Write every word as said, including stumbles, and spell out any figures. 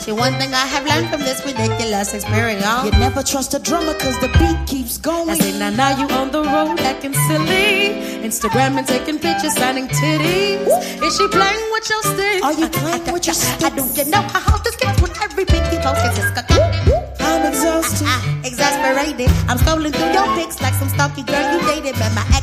you one thing I have learned from this ridiculous experience. You never trust a drummer cause the beat keeps going. I say now, now you on the road acting silly, Instagram and taking pictures, signing titties. Ooh. Is she playing with your stick? Are you playing with your stick? I don't you know how this gets with every pic you post. It's just I'm exhausted. I, I, exasperated. I'm scrolling through your pics like some stalky girl you dated, but my